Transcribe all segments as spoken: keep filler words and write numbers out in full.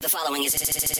The following is.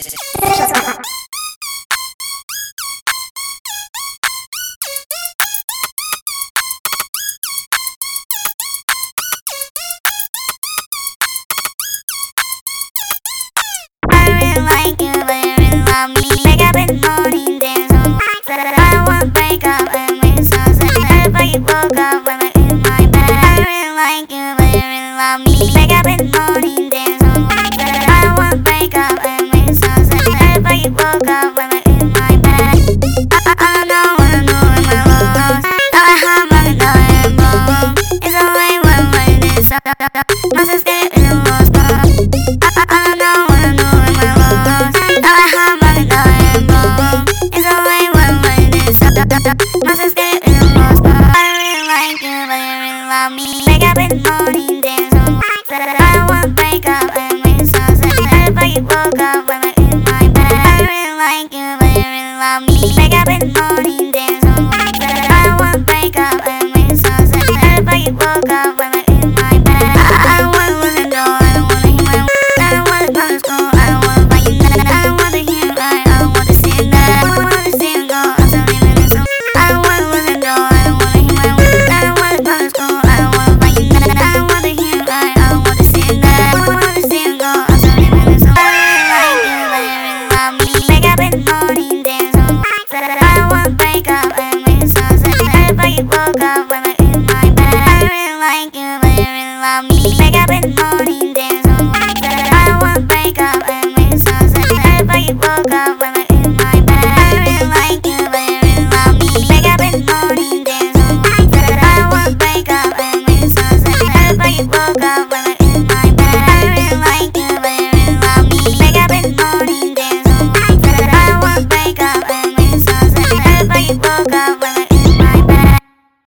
I really like you, but you really love me. Wake up in the morning, dance on my bed. I won't break up and make sunset. Everybody woke up when I'm in my bed. I really like you, but you really love me. Wake up in the morning, dance on my bed. I won't break up and make sunset. Everybody woke up when I'm in my bed. I, I, I know what I know in my lungs. Now I have my dying bone. It's only when my days stop. My sister is lost. I, I, I know what I know in my lungs. Now I have my dying bone. It's only when my days stop. My sister is lost. I really like you, but you really love me. Wake up in the morning, dance on my bed. I won't break up and make sunset. Everybody woke up when I'm in my bed. I really like you, but you really love me. Wake up in the morning, dance on my bed. I won't break up and make sunset. Everybody woke up when I'm in my bed. I, I don't wanna lose the door, I don't wanna hear my word. I don't wanna go to school, I don't wanna buy you nothing. I don't wanna hear right, I don't wanna see it now. I don't wanna see it go, I'm so leaving it so. I don't wanna lose the door, I don't wanna hear my word. I don't wanna go to school, I don't wanna buy you nothing. I don't wanna hear right, I don't wanna see it now. I don't wanna see it go, I'm so leaving it so. I really like you, but you really love me. Wake up in the morning, dance on my bed. I won't break up and make sunset. Everybody woke up when I'm in my bed. I really like you, but you really love me. Wake up in the morning.